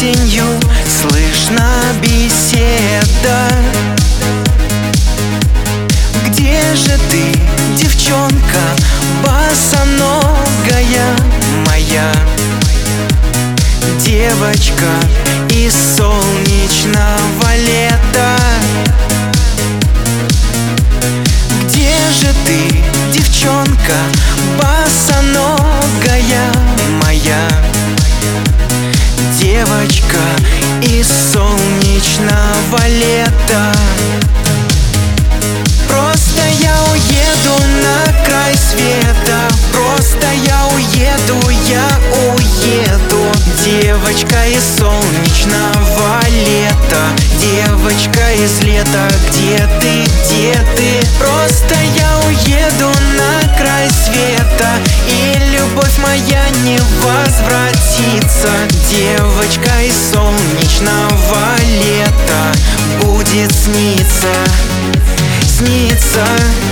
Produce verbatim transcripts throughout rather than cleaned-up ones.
осенью слышна беседа. Где же ты, девчонка, босоногая моя? Девочка из солнечного лета. Где же ты, девчонка, босоногая моя? Девочка из солнечного лета. Просто я уеду на край света. Просто я уеду, я уеду. Девочка из солнечного лета. Девочка из лета, где ты, где ты? Просто я уеду на край света, и любовь моя не возвратится. Девочка из солнечного лета будет сниться, сниться.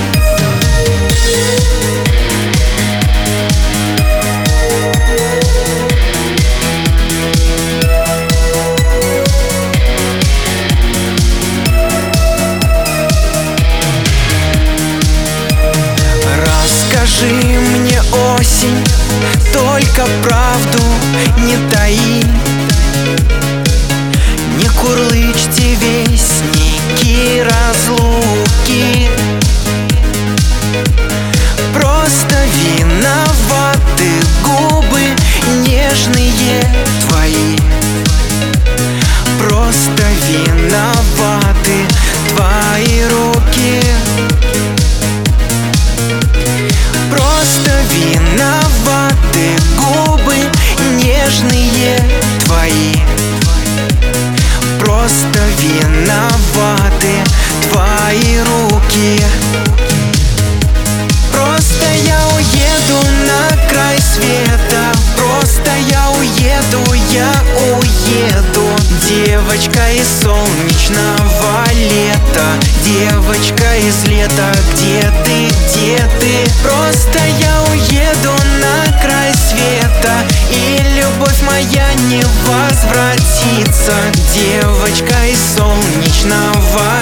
Расскажи мне, осень, только правду не таи. Не курлычьте вестники разлуки. Просто виноваты губы нежные твои. Просто виноваты твои руки. Просто виноваты губы нежные твои. Просто виноваты твои руки. Просто я уеду на край света. Просто я уеду, я уеду. Девочка из солнечного лета. Девочка из лета, где ты, где ты? Просто я уеду на край света, и любовь моя не возвратится. Девочка из солнечного